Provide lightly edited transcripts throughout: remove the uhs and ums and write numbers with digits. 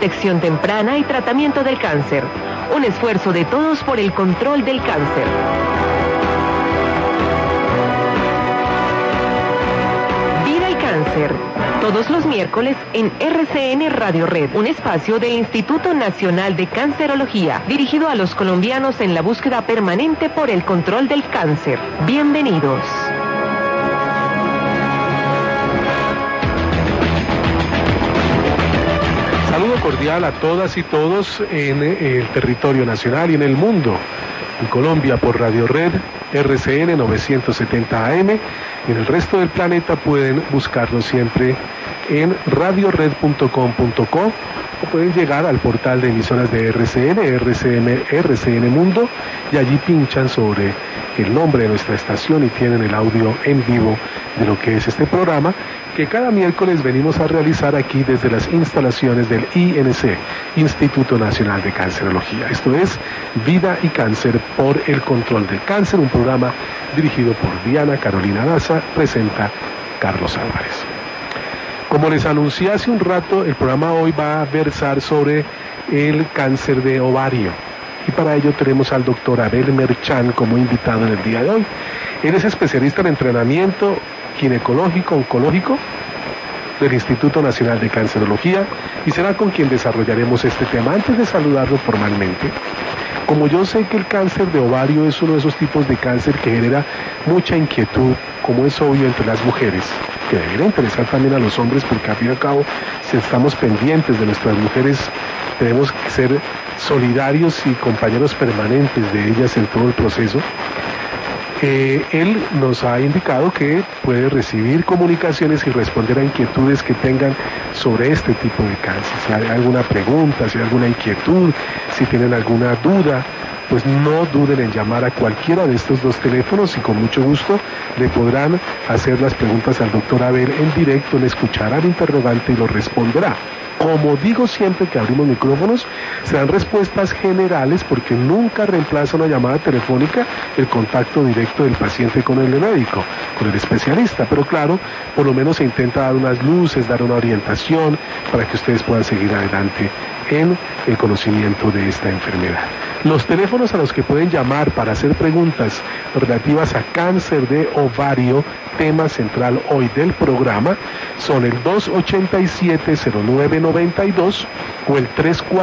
Detección temprana y tratamiento del cáncer. Un esfuerzo de todos por el control del cáncer. Vida y cáncer. Todos los miércoles en RCN Radio Red, un espacio del Instituto Nacional de Cancerología, dirigido a los colombianos en la búsqueda permanente por el control del cáncer. Bienvenidos. Saludo cordial a todas y todos en el territorio nacional y en el mundo. En Colombia por Radio Red, RCN 970 AM. En el resto del planeta pueden buscarlo siempre en radiored.com.co o pueden llegar al portal de emisoras de RCN Mundo, y allí pinchan sobre el nombre de nuestra estación y tienen el audio en vivo de lo que es este programa, que cada miércoles venimos a realizar aquí desde las instalaciones del INC, Instituto Nacional de Cancerología. Esto es Vida y Cáncer por el Control del Cáncer, un programa dirigido por Diana Carolina Daza, presenta Carlos Álvarez. Como les anuncié hace un rato, el programa hoy va a versar sobre el cáncer de ovario. Y para ello tenemos al doctor Abel Merchán como invitado en el día de hoy. Él es especialista en entrenamiento ginecológico, oncológico del Instituto Nacional de Cancerología y será con quien desarrollaremos este tema. Antes de saludarlo formalmente, como yo sé que el cáncer de ovario es uno de esos tipos de cáncer que genera mucha inquietud, como es obvio entre las mujeres, que debería interesar también a los hombres, porque al fin y al cabo, si estamos pendientes de nuestras mujeres, tenemos que ser solidarios y compañeros permanentes de ellas en todo el proceso. Él nos ha indicado que puede recibir comunicaciones y responder a inquietudes que tengan sobre este tipo de cáncer. Si hay alguna pregunta, si hay alguna inquietud, si tienen alguna duda, pues no duden en llamar a cualquiera de estos dos teléfonos y con mucho gusto le podrán hacer las preguntas al doctor Abel en directo. Él escuchará al interrogante y lo responderá. Como digo siempre que abrimos micrófonos, serán respuestas generales porque nunca reemplaza una llamada telefónica el contacto directo del paciente con el médico, con el especialista. Pero claro, por lo menos se intenta dar unas luces, dar una orientación para que ustedes puedan seguir adelante en el conocimiento de esta enfermedad. Los teléfonos a los que pueden llamar para hacer preguntas relativas a cáncer de ovario, tema central hoy del programa, son el 287-0992 o el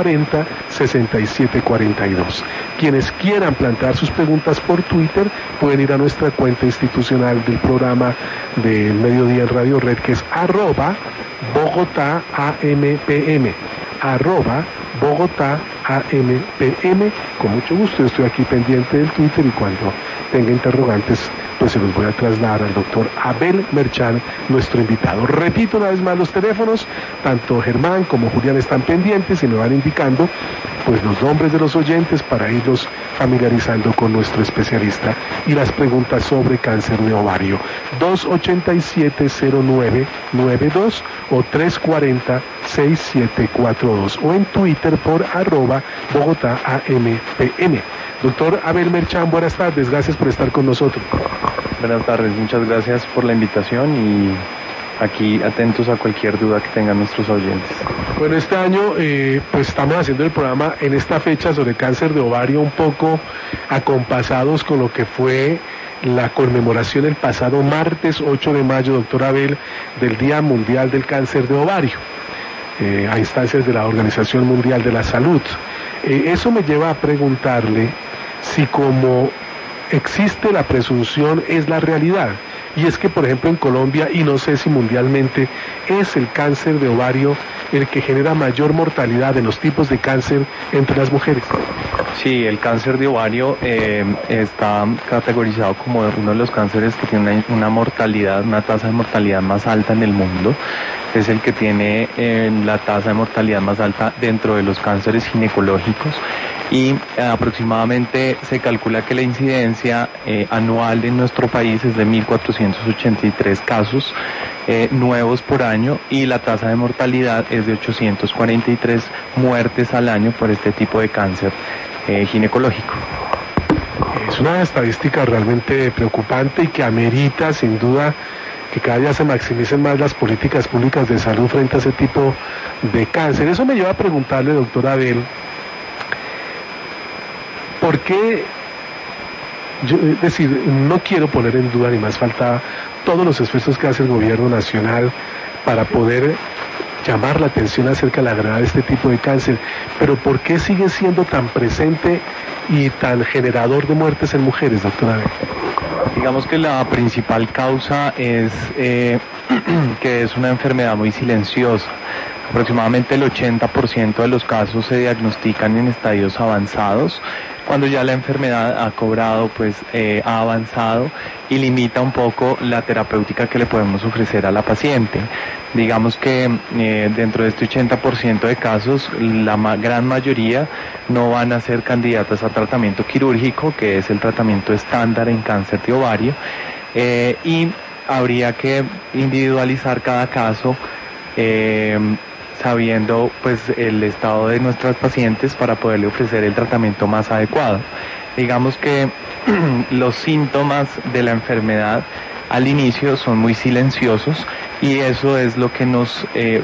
340-6742. Quienes quieran plantear sus preguntas por Twitter pueden ir a nuestra cuenta institucional del programa de Mediodía en Radio Red, que es @BogotáAMPM. @BogotáAMPM. Con mucho gusto, estoy aquí pendiente del Twitter y cuando tenga interrogantes, pues se los voy a trasladar al doctor Abel Merchán, nuestro invitado. Repito una vez más los teléfonos, tanto Germán como Julián están pendientes y me van indicando pues los nombres de los oyentes para irlos familiarizando con nuestro especialista y las preguntas sobre cáncer de ovario. 287-0992 o 340-6742 o en Twitter por @BogotáAMPM. Doctor Abel Merchán, buenas tardes, gracias por estar con nosotros. Buenas tardes, muchas gracias por la invitación y aquí atentos a cualquier duda que tengan nuestros oyentes. Bueno, este año pues estamos haciendo el programa en esta fecha sobre cáncer de ovario un poco acompasados con lo que fue la conmemoración el pasado martes 8 de mayo, doctor Abel, del Día Mundial del Cáncer de Ovario, a instancias de la Organización Mundial de la Salud. Eso me lleva a preguntarle si como existe la presunción es la realidad. Y es que, por ejemplo, en Colombia, y no sé si mundialmente, es el cáncer de ovario el que genera mayor mortalidad de los tipos de cáncer entre las mujeres. Sí, el cáncer de ovario está categorizado como uno de los cánceres que tiene una mortalidad, una tasa de mortalidad más alta en el mundo. Es el que tiene la tasa de mortalidad más alta dentro de los cánceres ginecológicos y aproximadamente se calcula que la incidencia anual en nuestro país es de 1.483 casos nuevos por año y la tasa de mortalidad es de 843 muertes al año por este tipo de cáncer ginecológico. Es una estadística realmente preocupante y que amerita sin duda que cada día se maximicen más las políticas públicas de salud frente a ese tipo de cáncer. Eso me lleva a preguntarle, doctora Abel, ¿por qué? Es decir, no quiero poner en duda ni más falta todos los esfuerzos que hace el gobierno nacional para poder llamar la atención acerca de la gravedad de este tipo de cáncer, pero ¿por qué sigue siendo tan presente y tan generador de muertes en mujeres, doctora Abel? Digamos que la principal causa es que es una enfermedad muy silenciosa. Aproximadamente el 80% de los casos se diagnostican en estadios avanzados, cuando ya la enfermedad ha cobrado, pues ha avanzado y limita un poco la terapéutica que le podemos ofrecer a la paciente. Digamos que dentro de este 80% de casos, la gran mayoría no van a ser candidatas a tratamiento quirúrgico, que es el tratamiento estándar en cáncer de ovario, y habría que individualizar cada caso, sabiendo pues el estado de nuestras pacientes para poderle ofrecer el tratamiento más adecuado. Digamos que los síntomas de la enfermedad al inicio son muy silenciosos y eso es lo que nos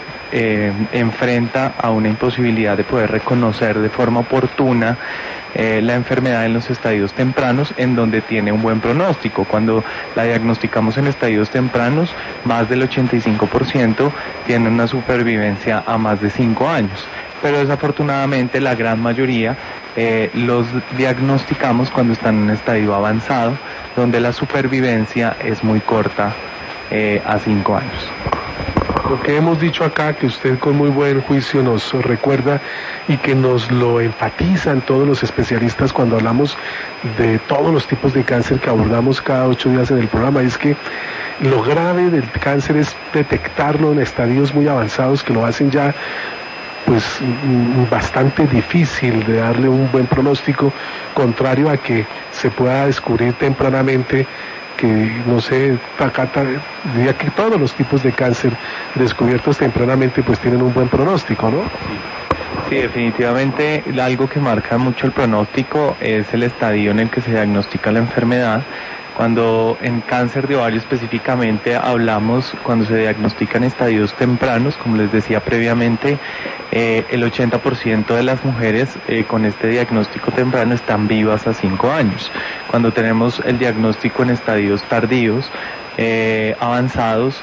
enfrenta a una imposibilidad de poder reconocer de forma oportuna la enfermedad en los estadios tempranos, en donde tiene un buen pronóstico. Cuando la diagnosticamos en estadios tempranos, más del 85% tiene una supervivencia a más de 5 años. Pero desafortunadamente la gran mayoría los diagnosticamos cuando están en un estadio avanzado, donde la supervivencia es muy corta, a 5 años. Lo que hemos dicho acá, que usted con muy buen juicio nos recuerda y que nos lo enfatizan todos los especialistas cuando hablamos de todos los tipos de cáncer que abordamos cada 8 días en el programa, es que lo grave del cáncer es detectarlo en estadios muy avanzados que lo hacen ya pues bastante difícil de darle un buen pronóstico, contrario a que se pueda descubrir tempranamente, que no sé, diría que todos los tipos de cáncer descubiertos tempranamente pues tienen un buen pronóstico, ¿no? Sí, definitivamente algo que marca mucho el pronóstico es el estadio en el que se diagnostica la enfermedad. Cuando en cáncer de ovario específicamente hablamos, cuando se diagnostican estadios tempranos, como les decía previamente, el 80% de las mujeres con este diagnóstico temprano están vivas a 5 años. Cuando tenemos el diagnóstico en estadios tardíos, avanzados,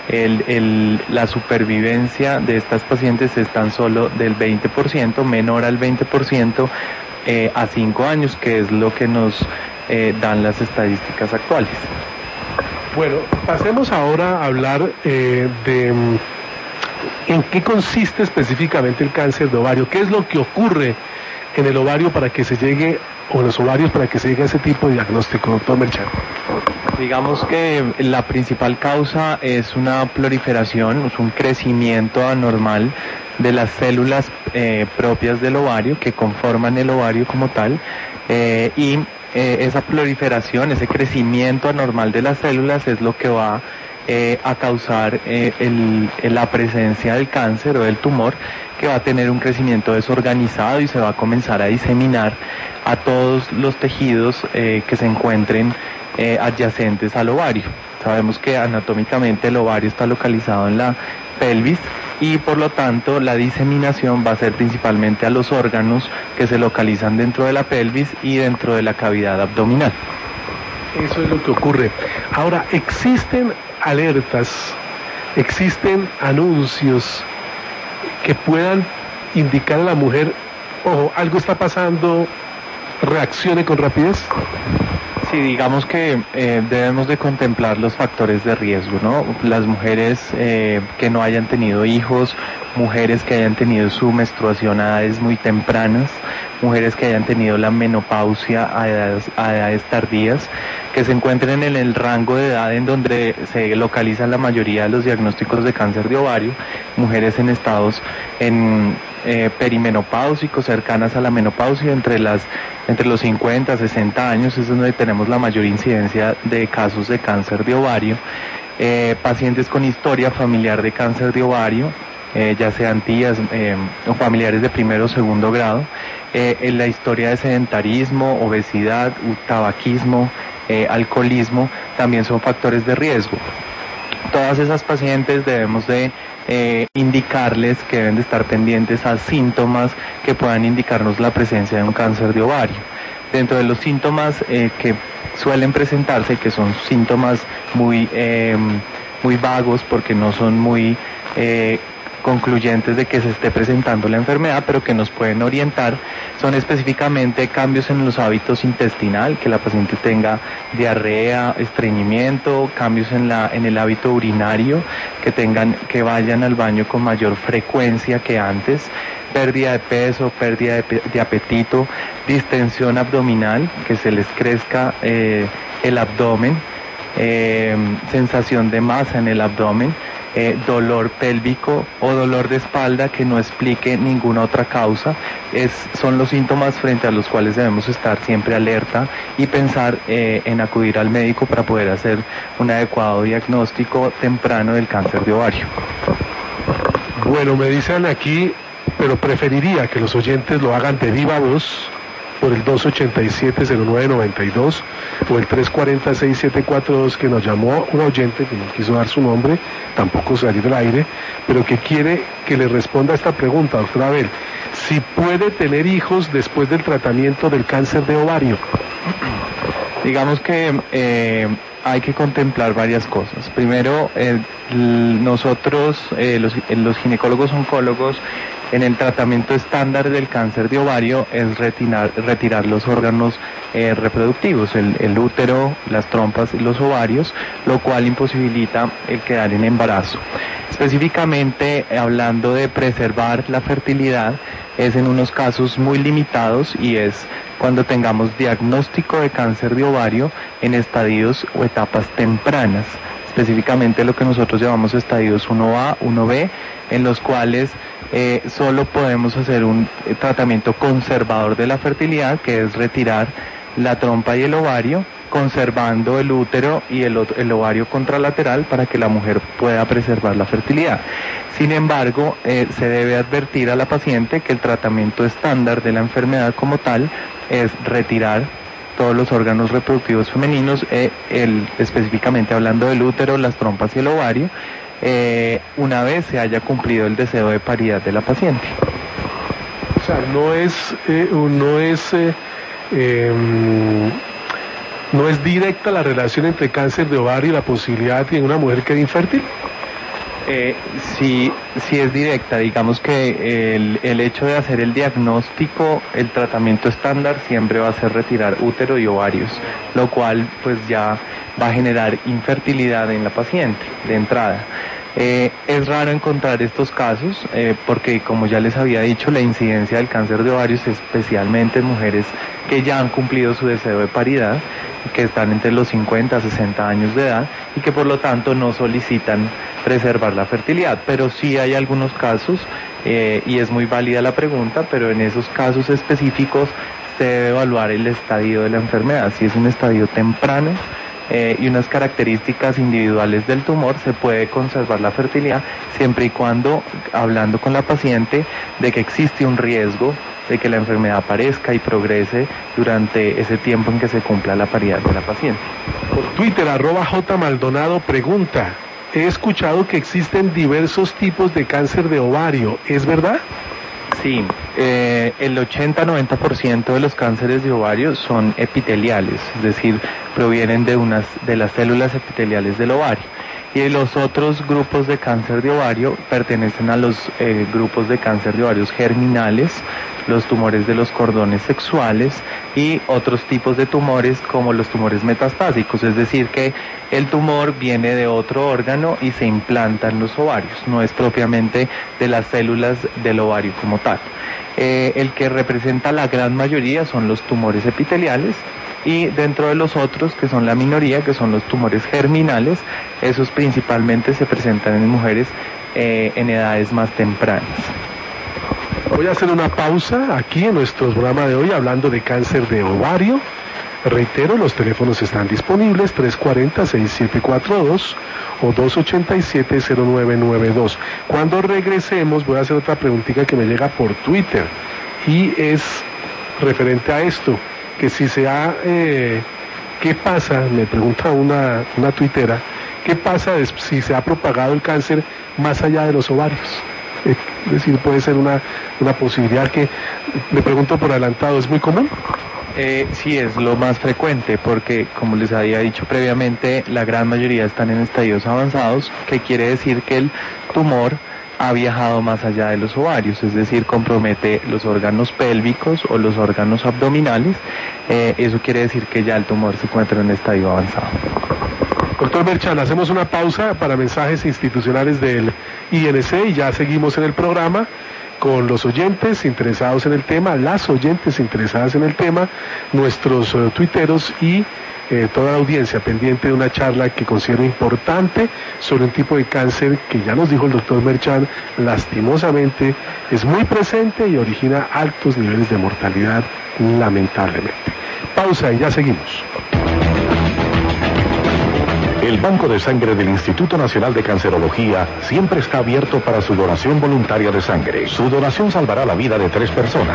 la supervivencia de estas pacientes es tan solo del 20%, menor al 20% a 5 años, que es lo que nos dan las estadísticas actuales. Bueno, pasemos ahora a hablar de en qué consiste específicamente el cáncer de ovario. ¿Qué es lo que ocurre en el ovario para que se llegue, o en los ovarios para que se llegue a ese tipo de diagnóstico, doctor Melchor? Digamos que la principal causa es una proliferación, es un crecimiento anormal de las células propias del ovario, que conforman el ovario como tal, y esa proliferación, ese crecimiento anormal de las células es lo que va a causar la presencia del cáncer o del tumor, que va a tener un crecimiento desorganizado y se va a comenzar a diseminar a todos los tejidos que se encuentren adyacentes al ovario. Sabemos que anatómicamente el ovario está localizado en la pelvis y por lo tanto la diseminación va a ser principalmente a los órganos que se localizan dentro de la pelvis y dentro de la cavidad abdominal. Eso es lo que ocurre. Ahora, existen alertas, existen anuncios que puedan indicar a la mujer, ojo, algo está pasando, reaccione con rapidez. Sí, digamos que debemos de contemplar los factores de riesgo, ¿no? Las mujeres que no hayan tenido hijos, mujeres que hayan tenido su menstruación a edades muy tempranas, mujeres que hayan tenido la menopausia a edades tardías, que se encuentren en el rango de edad en donde se localizan la mayoría de los diagnósticos de cáncer de ovario, mujeres en estados perimenopáusicos, cercanas a la menopausia, entre los 50 a 60 años, es donde tenemos la mayor incidencia de casos de cáncer de ovario, pacientes con historia familiar de cáncer de ovario, ya sean tías o familiares de primero o segundo grado, en la historia de sedentarismo, obesidad, tabaquismo, alcoholismo, también son factores de riesgo. Todas esas pacientes debemos de indicarles que deben de estar pendientes a síntomas que puedan indicarnos la presencia de un cáncer de ovario. Dentro de los síntomas que suelen presentarse, que son síntomas muy vagos porque no son muy concluyentes de que se esté presentando la enfermedad, pero que nos pueden orientar, son específicamente cambios en los hábitos intestinal, que la paciente tenga diarrea, estreñimiento, cambios en el hábito urinario, que vayan al baño con mayor frecuencia que antes, pérdida de peso, pérdida de apetito, distensión abdominal, que se les crezca el abdomen, sensación de masa en el abdomen, dolor pélvico o dolor de espalda que no explique ninguna otra causa, son los síntomas frente a los cuales debemos estar siempre alerta y pensar en acudir al médico para poder hacer un adecuado diagnóstico temprano del cáncer de ovario. Bueno, me dicen aquí, pero preferiría que los oyentes lo hagan de viva voz por el 287-0992 o el 340-6742, que nos llamó un oyente que no quiso dar su nombre, tampoco salir del aire, pero que quiere que le responda a esta pregunta, doctora Abel: si puede tener hijos después del tratamiento del cáncer de ovario. Digamos que hay que contemplar varias cosas. Primero, nosotros, los ginecólogos oncólogos, en el tratamiento estándar del cáncer de ovario es retirar los órganos reproductivos, el útero, las trompas y los ovarios, lo cual imposibilita el quedar en embarazo. Específicamente, hablando de preservar la fertilidad, es en unos casos muy limitados y es cuando tengamos diagnóstico de cáncer de ovario en estadios o etapas tempranas, específicamente lo que nosotros llamamos estadios 1A, 1B, en los cuales solo podemos hacer un tratamiento conservador de la fertilidad, que es retirar la trompa y el ovario, conservando el útero y el ovario contralateral para que la mujer pueda preservar la fertilidad. Sin embargo, se debe advertir a la paciente que el tratamiento estándar de la enfermedad como tal es retirar todos los órganos reproductivos femeninos, específicamente hablando del útero, las trompas y el ovario, una vez se haya cumplido el deseo de paridad de la paciente. O sea, no es directa la relación entre cáncer de ovario y la posibilidad de que una mujer quede infértil. Sí es directa. Digamos que el hecho de hacer el diagnóstico, el tratamiento estándar siempre va a ser retirar útero y ovarios, lo cual pues ya va a generar infertilidad en la paciente de entrada. Es raro encontrar estos casos porque, como ya les había dicho, la incidencia del cáncer de ovarios, especialmente en mujeres que ya han cumplido su deseo de paridad, que están entre los 50 a 60 años de edad y que por lo tanto no solicitan preservar la fertilidad. Pero sí hay algunos casos, y es muy válida la pregunta, pero en esos casos específicos se debe evaluar el estadio de la enfermedad. Si es un estadio temprano y unas características individuales del tumor, se puede conservar la fertilidad siempre y cuando, hablando con la paciente, de que existe un riesgo de que la enfermedad aparezca y progrese durante ese tiempo en que se cumpla la paridad de la paciente. Por Twitter, @JMaldonado pregunta: he escuchado que existen diversos tipos de cáncer de ovario, ¿es verdad? Sí, el 80-90% de los cánceres de ovario son epiteliales, es decir, provienen de las células epiteliales del ovario. Y los otros grupos de cáncer de ovario pertenecen a los grupos de cáncer de ovarios germinales, los tumores de los cordones sexuales y otros tipos de tumores como los tumores metastásicos, es decir que el tumor viene de otro órgano y se implanta en los ovarios, no es propiamente de las células del ovario como tal. El que representa la gran mayoría son los tumores epiteliales, y dentro de los otros, que son la minoría, que son los tumores germinales, esos principalmente se presentan en mujeres en edades más tempranas. Voy a hacer una pausa aquí en nuestro programa de hoy hablando de cáncer de ovario. Reitero, los teléfonos están disponibles: 340-6742 o 287-0992. Cuando regresemos voy a hacer otra preguntita que me llega por Twitter y es referente a esto, que si ¿qué pasa? Me pregunta una tuitera, ¿qué pasa si se ha propagado el cáncer más allá de los ovarios? Es decir, puede ser una posibilidad que, me pregunto por adelantado, ¿es muy común? Sí, es lo más frecuente porque, como les había dicho previamente, la gran mayoría están en estadios avanzados, que quiere decir que el tumor ha viajado más allá de los ovarios, es decir, compromete los órganos pélvicos o los órganos abdominales. Eso quiere decir que ya el tumor se encuentra en un estadio avanzado. Doctor Merchán, hacemos una pausa para mensajes institucionales del INC y ya seguimos en el programa con los oyentes interesados en el tema, las oyentes interesadas en el tema, nuestros tuiteros y toda la audiencia pendiente de una charla que considero importante sobre un tipo de cáncer que ya nos dijo el doctor Merchán, lastimosamente es muy presente y origina altos niveles de mortalidad, lamentablemente. Pausa y ya seguimos. El Banco de Sangre del Instituto Nacional de Cancerología siempre está abierto para su donación voluntaria de sangre. Su donación salvará la vida de 3 personas.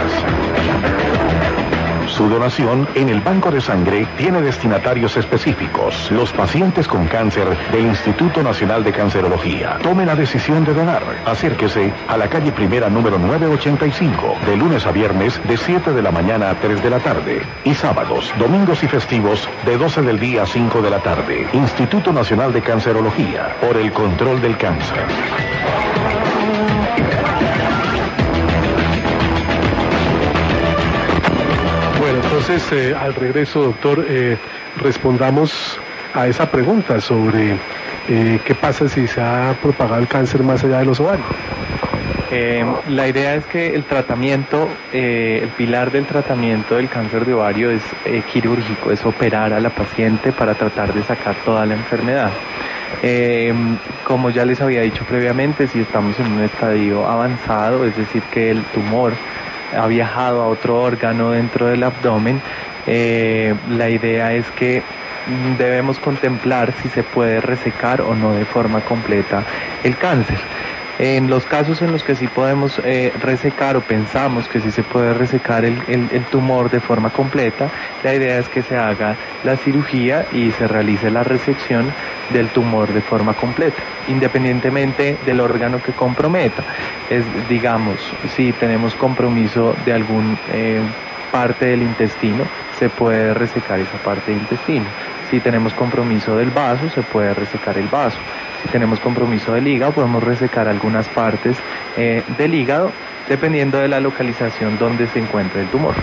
Su donación en el Banco de Sangre tiene destinatarios específicos, los pacientes con cáncer del Instituto Nacional de Cancerología. Tome la decisión de donar. Acérquese a la calle Primera número 985, de lunes a viernes de 7 de la mañana a 3 de la tarde. Y sábados, domingos y festivos de 12 del día a 5 de la tarde. Instituto Nacional de Cancerología, por el control del cáncer. Bueno, entonces al regreso, doctor, respondamos a esa pregunta sobre qué pasa si se ha propagado el cáncer más allá de los ovarios. La idea es que el tratamiento, el pilar del tratamiento del cáncer de ovario es quirúrgico, es operar a la paciente para tratar de sacar toda la enfermedad. Como ya les había dicho previamente, si estamos en un estadio avanzado, es decir, que el tumor ha viajado a otro órgano dentro del abdomen, la idea es que debemos contemplar si se puede resecar o no de forma completa el cáncer. En los casos en los que sí podemos resecar o pensamos que sí se puede resecar el tumor de forma completa, la idea es que se haga la cirugía y se realice la resección del tumor de forma completa, independientemente del órgano que comprometa. Digamos, si tenemos compromiso de algún parte del intestino, se puede resecar esa parte del intestino. Si tenemos compromiso del vaso, se puede resecar el vaso. Si tenemos compromiso del hígado, podemos resecar algunas partes del hígado, dependiendo de la localización donde se encuentre el tumor.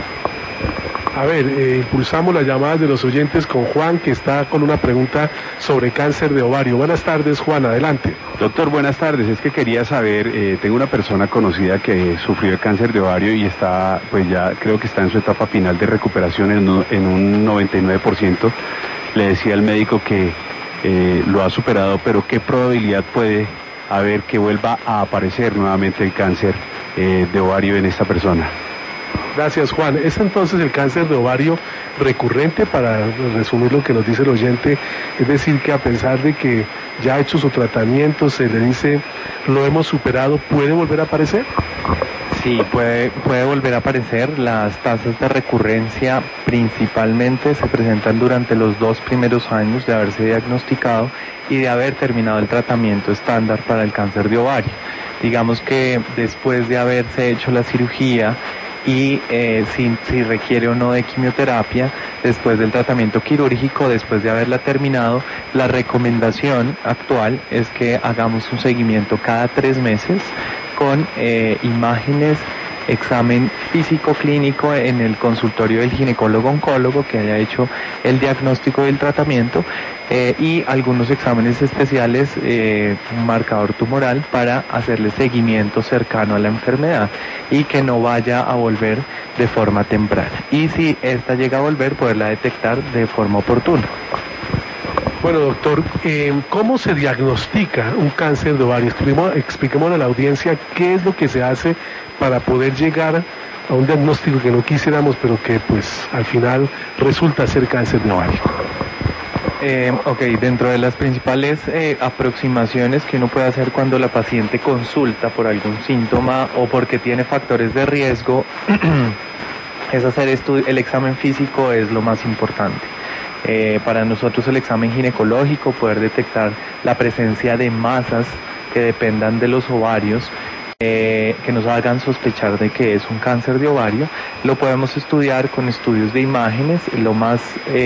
A ver, impulsamos las llamadas de los oyentes con Juan, que está con una pregunta sobre cáncer de ovario. Buenas tardes, Juan, adelante. Doctor, buenas tardes. Es que quería saber, tengo una persona conocida que sufrió de cáncer de ovario y está, pues ya creo que está en su etapa final de recuperación en un 99%. Le decía al médico que lo ha superado, pero ¿qué probabilidad puede haber que vuelva a aparecer nuevamente el cáncer de ovario en esta persona? Gracias, Juan. ¿Es entonces el cáncer de ovario recurrente, para resumir lo que nos dice el oyente? Es decir, que a pesar de que ya ha hecho su tratamiento, se le dice, lo hemos superado, ¿puede volver a aparecer? Sí, puede volver a aparecer. Las tasas de recurrencia principalmente se presentan durante los 2 primeros años de haberse diagnosticado y de haber terminado el tratamiento estándar para el cáncer de ovario. Digamos que después de haberse hecho la cirugía y si requiere o no de quimioterapia, después del tratamiento quirúrgico, después de haberla terminado, la recomendación actual es que hagamos un seguimiento cada 3 meses con imágenes, examen físico clínico en el consultorio del ginecólogo oncólogo que haya hecho el diagnóstico del tratamiento y algunos exámenes especiales, un marcador tumoral para hacerle seguimiento cercano a la enfermedad y que no vaya a volver de forma temprana. Y si esta llega a volver, poderla detectar de forma oportuna. Bueno, doctor, ¿cómo se diagnostica un cáncer de ovario? Expliquémosle a la audiencia qué es lo que se hace para poder llegar a un diagnóstico que no quisiéramos, pero que pues al final resulta ser cáncer de ovario. Dentro de las principales aproximaciones que uno puede hacer cuando la paciente consulta por algún síntoma o porque tiene factores de riesgo, es hacer el examen físico, es lo más importante. Para nosotros el examen ginecológico, poder detectar la presencia de masas que dependan de los ovarios, que nos hagan sospechar de que es un cáncer de ovario, lo podemos estudiar con estudios de imágenes. Lo más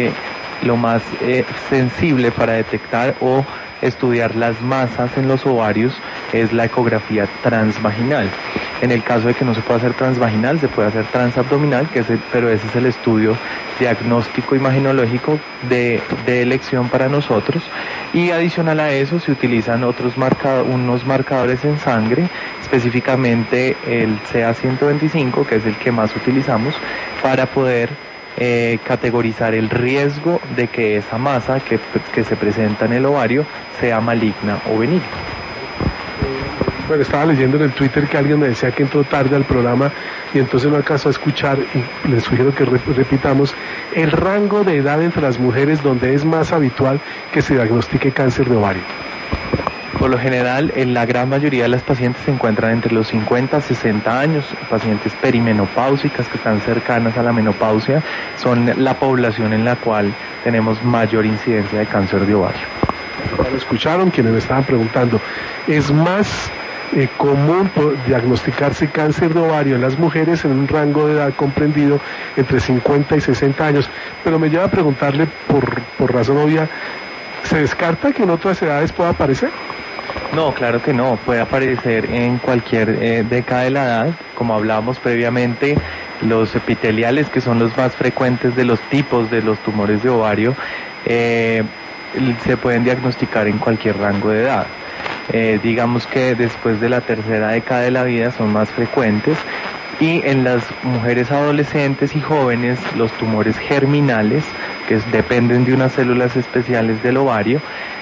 sensible para detectar o estudiar las masas en los ovarios es la ecografía transvaginal. En el caso de que no se pueda hacer transvaginal, se puede hacer transabdominal, pero ese es el estudio diagnóstico imaginológico de elección para nosotros. Y adicional a eso se utilizan unos marcadores en sangre, específicamente el CA125, que es el que más utilizamos, para poder categorizar el riesgo de que esa masa que se presenta en el ovario sea maligna o benigna. Bueno, estaba leyendo en el Twitter que alguien me decía que entró tarde al programa y entonces no alcanzó a escuchar, y les sugiero que repitamos el rango de edad entre las mujeres donde es más habitual que se diagnostique cáncer de ovario. Por lo general, en la gran mayoría de las pacientes se encuentran entre los 50 a 60 años. Pacientes perimenopáusicas que están cercanas a la menopausia son la población en la cual tenemos mayor incidencia de cáncer de ovario. Ya lo escucharon quienes me estaban preguntando. ¿Es más común diagnosticarse cáncer de ovario en las mujeres en un rango de edad comprendido entre 50 y 60 años? Pero me lleva a preguntarle por razón obvia, ¿se descarta que en otras edades pueda aparecer? No, claro que no, puede aparecer en cualquier década de la edad. Como hablábamos previamente, los epiteliales, que son los más frecuentes de los tipos de los tumores de ovario, se pueden diagnosticar en cualquier rango de edad. Digamos que después de la tercera década de la vida son más frecuentes, y en las mujeres adolescentes y jóvenes los tumores germinales, que dependen de unas células especiales del ovario,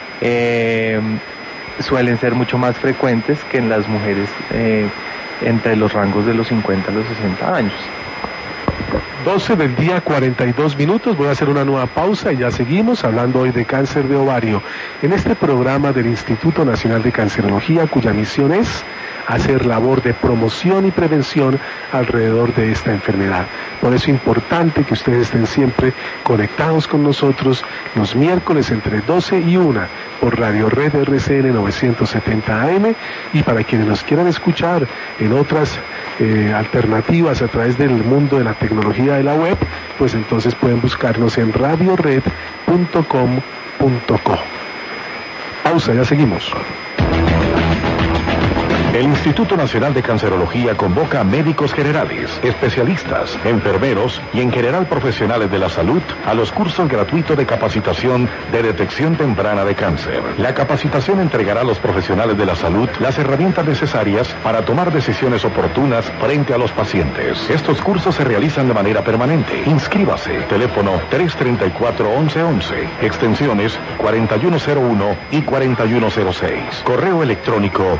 suelen ser mucho más frecuentes que en las mujeres entre los rangos de los 50 a los 60 años. 12 del día, 42 minutos. Voy a hacer una nueva pausa y ya seguimos hablando hoy de cáncer de ovario en este programa del Instituto Nacional de Cancerología, cuya misión es hacer labor de promoción y prevención alrededor de esta enfermedad. Por eso es importante que ustedes estén siempre conectados con nosotros los miércoles entre 12 y 1 por Radio Red RCN 970 AM, y para quienes nos quieran escuchar en otras alternativas a través del mundo de la tecnología de la web, pues entonces pueden buscarnos en radiored.com.co. Pausa, ya seguimos. El Instituto Nacional de Cancerología convoca a médicos generales, especialistas, enfermeros y en general profesionales de la salud a los cursos gratuitos de capacitación de detección temprana de cáncer. La capacitación entregará a los profesionales de la salud las herramientas necesarias para tomar decisiones oportunas frente a los pacientes. Estos cursos se realizan de manera permanente. Inscríbase. Teléfono 334-1111, extensiones 4101 y 4106. Correo electrónico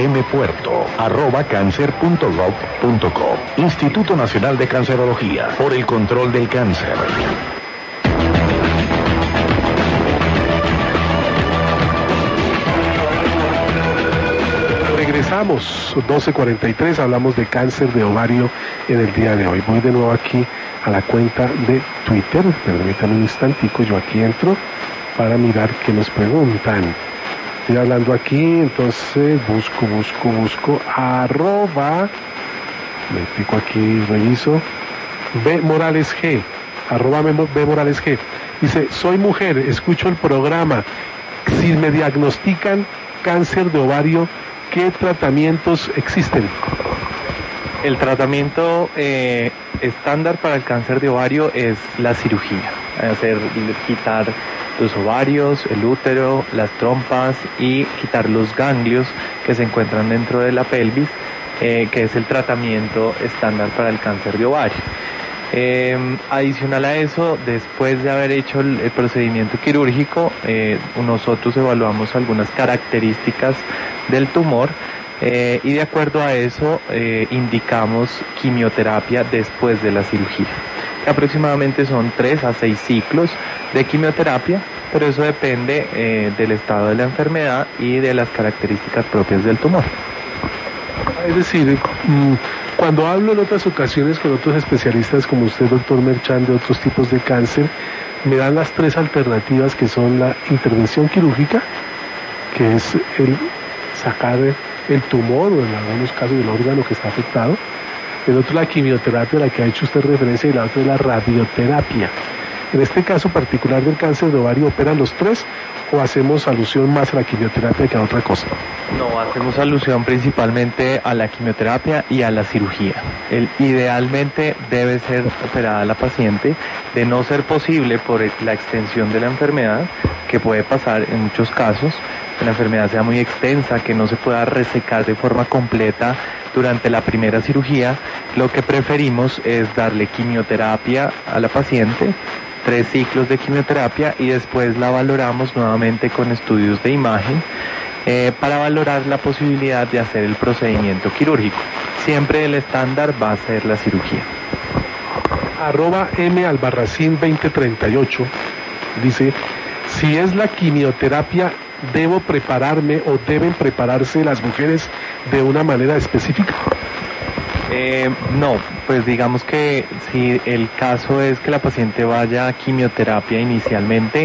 dmpuerto@cancer.gov.co. Instituto Nacional de Cancerología, por el control del cáncer. Regresamos, 12:43, hablamos de cáncer de ovario en el día de hoy. Voy de nuevo aquí a la cuenta de Twitter, permítanme un instantico, yo aquí entro para mirar qué nos preguntan. Estoy hablando aquí, entonces busco, arroba, me pico aquí, reviso, B Morales G, arroba B Morales G. Dice, soy mujer, escucho el programa, si me diagnostican cáncer de ovario, ¿qué tratamientos existen? El tratamiento estándar para el cáncer de ovario es la cirugía, quitar los ovarios, el útero, las trompas y quitar los ganglios que se encuentran dentro de la pelvis, que es el tratamiento estándar para el cáncer de ovario. Adicional a eso, después de haber hecho el procedimiento quirúrgico, nosotros evaluamos algunas características del tumor, y de acuerdo a eso indicamos quimioterapia después de la cirugía. Aproximadamente son 3 a 6 ciclos de quimioterapia, pero eso depende del estado de la enfermedad y de las características propias del tumor. Es decir, cuando hablo en otras ocasiones con otros especialistas como usted, doctor Merchan, de otros tipos de cáncer, me dan las tres alternativas, que son la intervención quirúrgica, que es el sacar el tumor o en algunos casos el órgano que está afectado. El otro la quimioterapia, a la que ha hecho usted referencia, y la otra es la radioterapia. En este caso particular del cáncer de ovario, ¿operan los tres o hacemos alusión más a la quimioterapia que a otra cosa? No, hacemos alusión principalmente a la quimioterapia y a la cirugía. Idealmente debe ser operada la paciente. De no ser posible por la extensión de la enfermedad, que puede pasar en muchos casos, que la enfermedad sea muy extensa, que no se pueda resecar de forma completa durante la primera cirugía, lo que preferimos es darle quimioterapia a la paciente, 3 ciclos de quimioterapia, y después la valoramos nuevamente con estudios de imagen para valorar la posibilidad de hacer el procedimiento quirúrgico. Siempre el estándar va a ser la cirugía. @malbarracin2038 dice: si es la quimioterapia, ¿debo prepararme o deben prepararse las mujeres de una manera específica? No, pues digamos que si el caso es que la paciente vaya a quimioterapia inicialmente,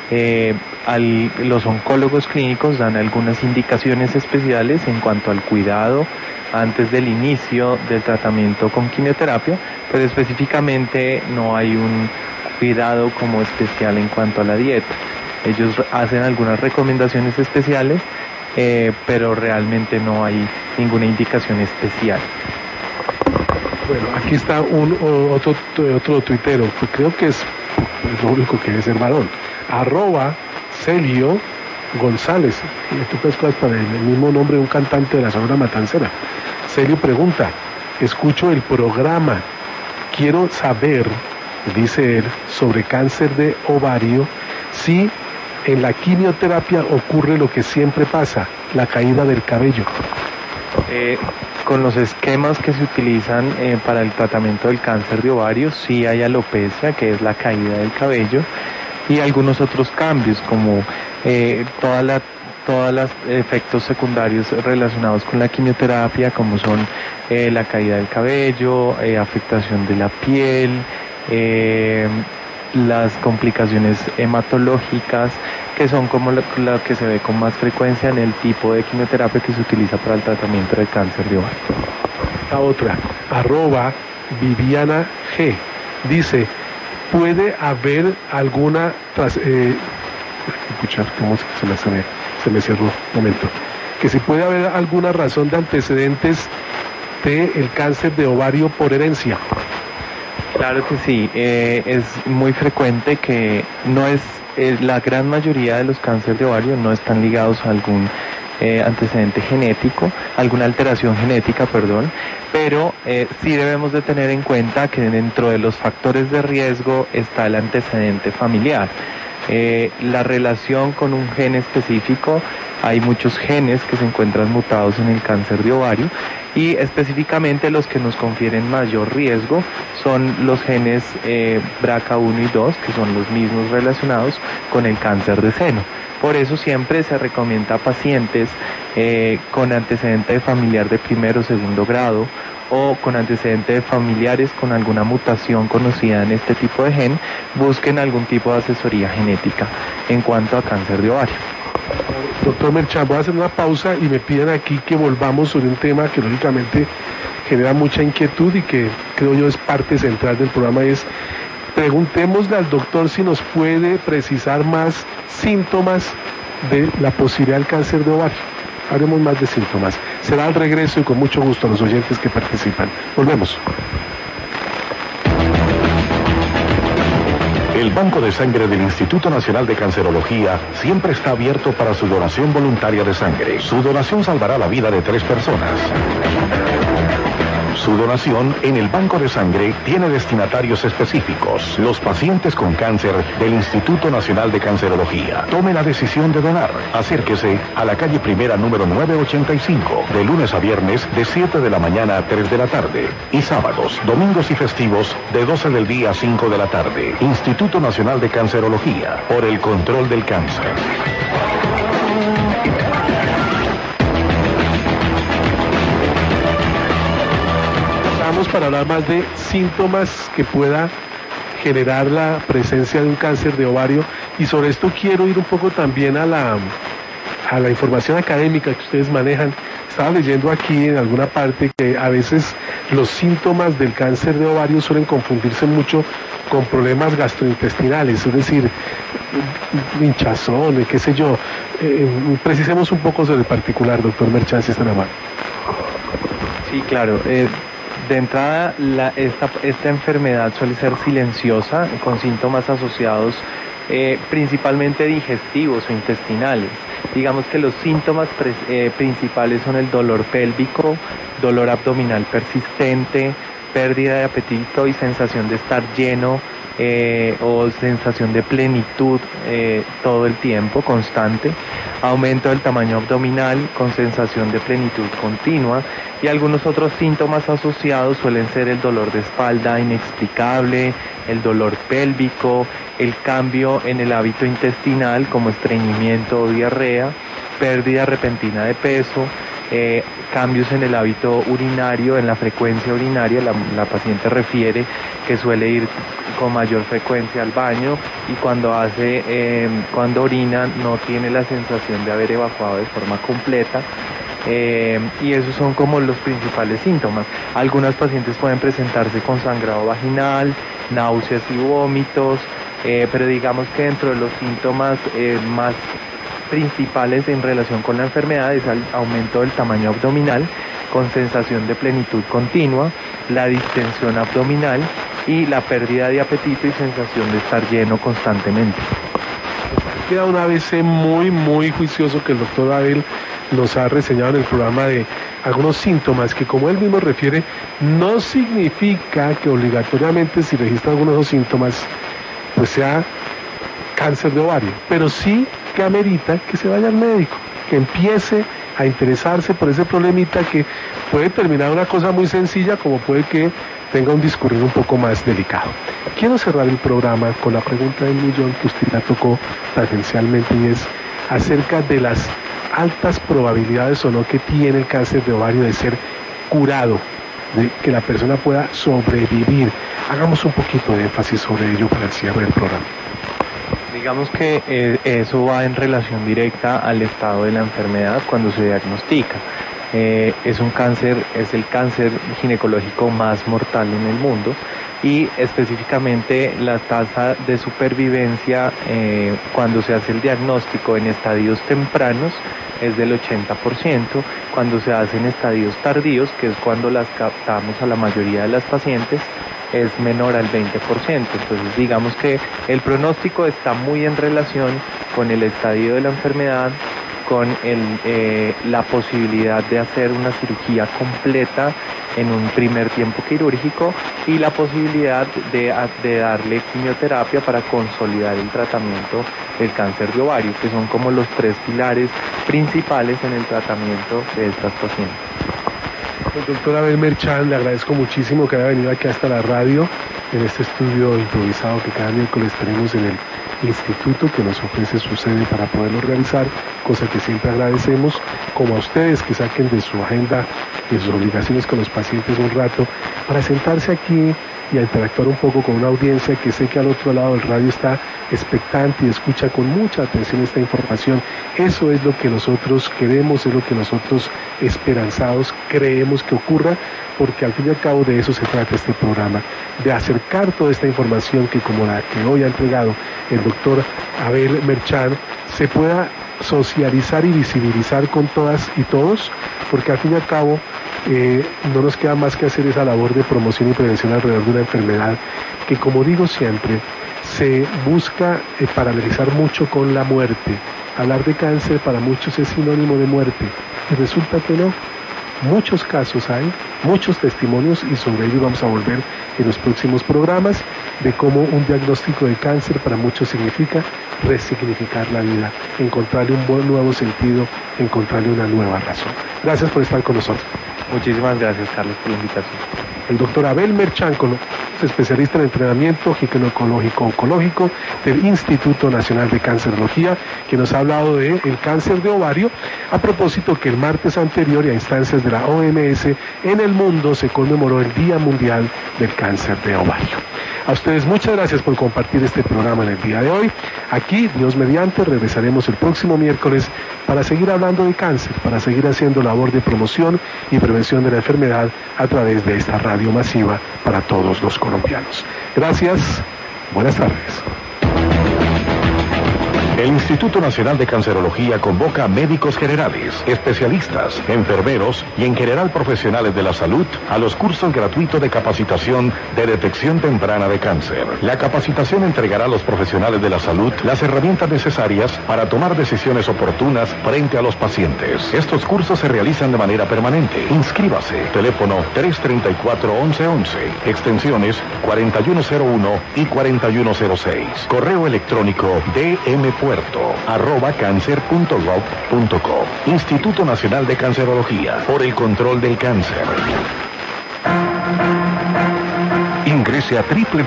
los oncólogos clínicos dan algunas indicaciones especiales en cuanto al cuidado antes del inicio del tratamiento con quimioterapia, pero específicamente no hay un cuidado como especial en cuanto a la dieta. Ellos hacen algunas recomendaciones especiales, pero realmente no hay ninguna indicación especial. Bueno, aquí está otro tuitero, pues creo que es lo único que debe ser varón, @Celio González, tú puedes para el mismo nombre de un cantante de la Sonora Matancera. Celio pregunta: escucho el programa, quiero saber, dice él, sobre cáncer de ovario, si en la quimioterapia ocurre lo que siempre pasa, la caída del cabello. Con los esquemas que se utilizan para el tratamiento del cáncer de ovario, sí hay alopecia, que es la caída del cabello, y algunos otros cambios, como todos los efectos secundarios relacionados con la quimioterapia, como son la caída del cabello, afectación de la piel, las complicaciones hematológicas, que son como la que se ve con más frecuencia en el tipo de quimioterapia que se utiliza para el tratamiento del cáncer de ovario. La otra, @Viviana G, dice: ¿puede haber alguna escuchar cómo se me cerró un momento? Que si puede haber alguna razón de antecedentes del cáncer de ovario por herencia. Claro que sí, es muy frecuente que la gran mayoría de los cánceres de ovario no están ligados a algún antecedente genético, alguna alteración genética, pero sí debemos de tener en cuenta que dentro de los factores de riesgo está el antecedente familiar. La relación con un gen específico, hay muchos genes que se encuentran mutados en el cáncer de ovario, y específicamente los que nos confieren mayor riesgo son los genes BRCA1 y 2, que son los mismos relacionados con el cáncer de seno. Por eso siempre se recomienda a pacientes con antecedente familiar de primero o segundo grado, o con antecedentes familiares con alguna mutación conocida en este tipo de gen, busquen algún tipo de asesoría genética en cuanto a cáncer de ovario. Doctor Merchan, voy a hacer una pausa y me piden aquí que volvamos sobre un tema que lógicamente genera mucha inquietud y que creo yo es parte central del programa, y es: preguntémosle al doctor si nos puede precisar más síntomas de la posibilidad del cáncer de ovario. Haremos más de síntomas. Será al regreso y con mucho gusto a los oyentes que participan. Volvemos. El Banco de Sangre del Instituto Nacional de Cancerología siempre está abierto para su donación voluntaria de sangre. Su donación salvará la vida de 3 personas. Su donación en el Banco de Sangre tiene destinatarios específicos: los pacientes con cáncer del Instituto Nacional de Cancerología. Tome la decisión de donar. Acérquese a la calle Primera número 985, de lunes a viernes de 7 de la mañana a 3 de la tarde, y sábados, domingos y festivos de 12 del día a 5 de la tarde. Instituto Nacional de Cancerología, por el control del cáncer. Para hablar más de síntomas que pueda generar la presencia de un cáncer de ovario, y sobre esto quiero ir un poco también a la información académica que ustedes manejan. Estaba leyendo aquí en alguna parte que a veces los síntomas del cáncer de ovario suelen confundirse mucho con problemas gastrointestinales, es decir, hinchazón, qué sé yo. Precisemos un poco sobre el particular, doctor Merchán, si es tan amable. Sí, claro. De entrada, esta enfermedad suele ser silenciosa, con síntomas asociados principalmente digestivos o intestinales. Digamos que los síntomas principales son el dolor pélvico, dolor abdominal persistente, pérdida de apetito y sensación de estar lleno o sensación de plenitud todo el tiempo, constante, aumento del tamaño abdominal con sensación de plenitud continua, y algunos otros síntomas asociados suelen ser el dolor de espalda inexplicable, el dolor pélvico, el cambio en el hábito intestinal como estreñimiento o diarrea, pérdida repentina de peso, cambios en el hábito urinario, en la frecuencia urinaria. La paciente refiere que suele ir con mayor frecuencia al baño, y cuando orina no tiene la sensación de haber evacuado de forma completa. Y esos son como los principales síntomas. Algunas pacientes pueden presentarse con sangrado vaginal, náuseas y vómitos, pero digamos que dentro de los síntomas más principales en relación con la enfermedad es el aumento del tamaño abdominal con sensación de plenitud continua, la distensión abdominal y la pérdida de apetito y sensación de estar lleno constantemente. Queda un ABC muy juicioso que el doctor Abel nos ha reseñado en el programa, de algunos síntomas que, como él mismo refiere, no significa que obligatoriamente si registra algunos de los síntomas pues sea cáncer de ovario, pero sí que amerita que se vaya al médico, que empiece a interesarse por ese problemita que puede terminar una cosa muy sencilla como puede que tenga un discurrir un poco más delicado. Quiero cerrar el programa con la pregunta del millón que usted ya tocó tangencialmente, y es acerca de las altas probabilidades o no que tiene el cáncer de ovario de ser curado, de que la persona pueda sobrevivir. Hagamos un poquito de énfasis sobre ello para el cierre del programa. Digamos que eso va en relación directa al estado de la enfermedad cuando se diagnostica. Es el cáncer ginecológico más mortal en el mundo, y específicamente la tasa de supervivencia cuando se hace el diagnóstico en estadios tempranos es del 80%, cuando se hace en estadios tardíos, que es cuando las captamos a la mayoría de las pacientes, es menor al 20%. Entonces digamos que el pronóstico está muy en relación con el estadio de la enfermedad, con la posibilidad de hacer una cirugía completa en un primer tiempo quirúrgico, y la posibilidad de darle quimioterapia para consolidar el tratamiento del cáncer de ovario, que son como los tres pilares principales en el tratamiento de estas pacientes. Doctor Abel Merchán, le agradezco muchísimo que haya venido aquí hasta la radio, en este estudio improvisado que cada miércoles tenemos en el instituto, que nos ofrece su sede para poderlo realizar, cosa que siempre agradecemos, como a ustedes que saquen de su agenda, de sus obligaciones con los pacientes un rato, para sentarse aquí y a interactuar un poco con una audiencia que sé que al otro lado del radio está expectante y escucha con mucha atención esta información. Eso es lo que nosotros queremos, es lo que nosotros esperanzados creemos que ocurra, porque al fin y al cabo de eso se trata este programa, de acercar toda esta información que, como la que hoy ha entregado el doctor Abel Merchán, se pueda socializar y visibilizar con todas y todos, porque al fin y al cabo no nos queda más que hacer esa labor de promoción y prevención alrededor de una enfermedad que, como digo siempre, se busca paralelizar mucho con la muerte. Hablar de cáncer para muchos es sinónimo de muerte, y resulta que no. Muchos casos hay, muchos testimonios, y sobre ello vamos a volver en los próximos programas, de cómo un diagnóstico de cáncer para muchos significa resignificar la vida, encontrarle un buen nuevo sentido, encontrarle una nueva razón. Gracias por estar con nosotros. Muchísimas gracias, Carlos, por la invitación. El doctor Abel Merchán, especialista en entrenamiento ginecológico-oncológico del Instituto Nacional de Cancerología, que nos ha hablado del cáncer de ovario, a propósito que el martes anterior y a instancias de la OMS en el mundo se conmemoró el Día Mundial del Cáncer de Ovario. A ustedes muchas gracias por compartir este programa en el día de hoy. Aquí, Dios mediante, regresaremos el próximo miércoles para seguir hablando de cáncer, para seguir haciendo labor de promoción y prevención de la enfermedad a través de esta radio masiva para todos los colombianos. Gracias, buenas tardes. El Instituto Nacional de Cancerología convoca a médicos generales, especialistas, enfermeros y en general profesionales de la salud a los cursos gratuitos de capacitación de detección temprana de cáncer. La capacitación entregará a los profesionales de la salud las herramientas necesarias para tomar decisiones oportunas frente a los pacientes. Estos cursos se realizan de manera permanente. Inscríbase. Teléfono 334-1111, extensiones 4101 y 4106. Correo electrónico dmpuerto@cancer.gov.co. Instituto Nacional de Cancerología, por el control del cáncer. Ingrese a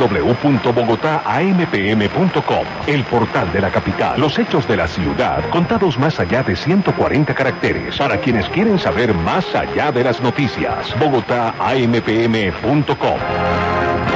www.bogotaampm.com, el portal de la capital. Los hechos de la ciudad, contados más allá de 140 caracteres, para quienes quieren saber más allá de las noticias. bogotaampm.com.